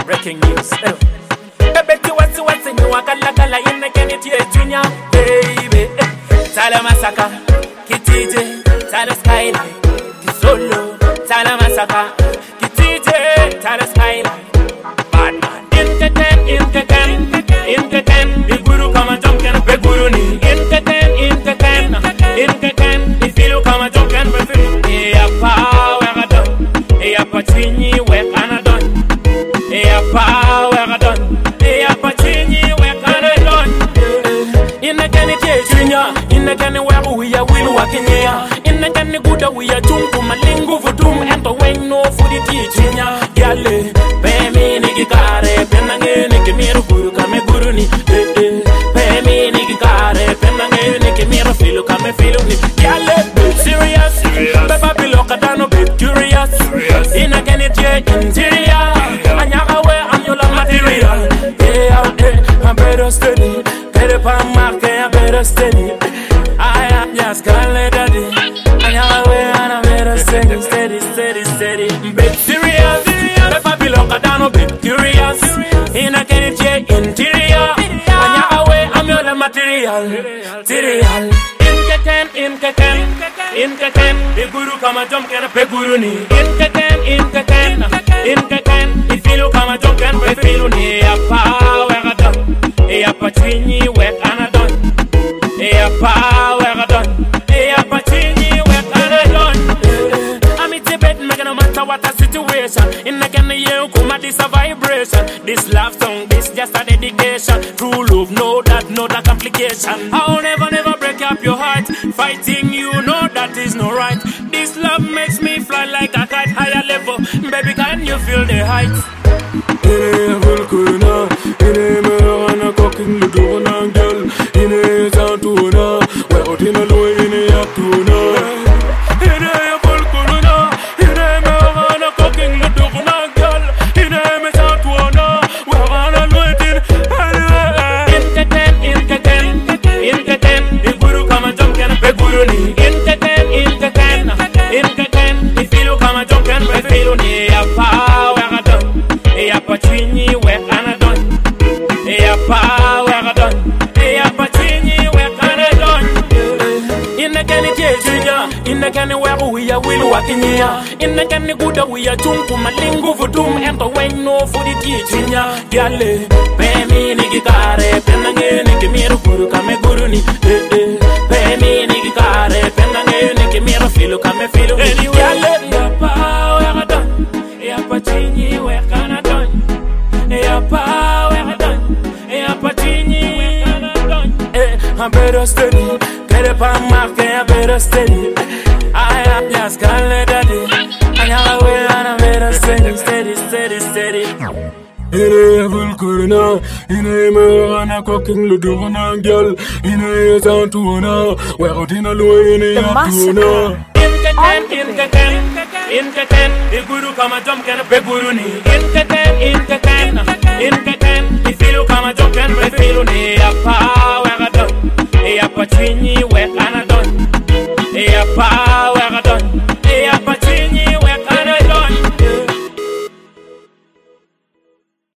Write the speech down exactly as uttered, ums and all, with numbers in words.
Breaking news. Baby, what's what's in you? Wakala kala in the Kenny Junior, baby. Tala Masaka, Kitty, Tala Skyline, Solo, Tala Masaka, Kitty, Tala Skyline. Bad man, in the ten, in the ten, in the ten. The Guru come and jump and be Guru ni. In the ten, in the ten, in the ten. If you come and jump and be Guru, yeah, power done, yeah, Patrini, where can I done? Yeah, power done. Yeah, Patini, where can I done? In the Kenny Junior, in the Kenny where we are will walking here. In the Kenny Buddha, we are tuned to Malingo for doom and the way no for the teaching. Yale, Pemi, Nikare, Penange, Nikimiro, Guru, Kame Guruni, Pemi, Nikare, Penange, Nikimiro, Filo, Kame Filo, Yale, serious, Papa Pilocadano, bit curious, in a Kenny interior. I'm better steady, better pan market, I'm better steady. I am just calling daddy. I am away and I'm better steady, steady, steady, steady. Bit serious, Peppa Biloka down, bit curious. In a Kenny interior, I am away, I'm your material, material. In Keken, in Keken, in Keken, the Guru come and jump and pay Guru ni. In Keken, in Keken, in Keken, if you come and jump and pay Guru ni, power. Eya Patrini, where can I done? Eya power done. Eya Patrini, where can I done? I'm in Tibet, making no matter what the situation. In the Kenny, you come at this a vibration. This love song, this just a dedication. True love, no that, no that complication. I'll never, never break up your heart. Fighting you, know that is no right. This love makes me fly like a kite, higher level. Baby, can you feel the heights? Cooking the door and girl in a Santuna, where out in a low in a Yaptuna. In a Volcuna, in a Marana, cooking the door and girl in a Santuna, where I'm a waiting. In the ten, in the ten, in the ten, the Guru come and jump and pay Guru ni. In the ten, in the ten, in the ten, if you come and jump and pay Guru ni, a power done, a Patrini, where can I done? A power done, a Patrini, where can I done? In the Kenny Junior, in the Kenny where we are will walking here. In the Kenny Buddha, we are tuned to Malingo for doom and the way no for the teaching. Yale, Pemi, Nikare, Penange, Nikimiro, Guru, Kame Guruni, Pemi, Nikare, Penange, Nikimiro, Filo, Kame Filo, Yale, a power done, a Patrini, where can I done? A power done. I'm better steady, get up and mark, I'm better steady. I am just calling daddy. I am away and I'm better steady, steady, steady, steady. In a Volcana, in a Marana, cooking the door and girl, in a Santuna, where out in a low in a Yaptuna. In the ten, in the ten, in the ten, the Guru come and jump and pay Guru ni. In the ten, in the ten, in the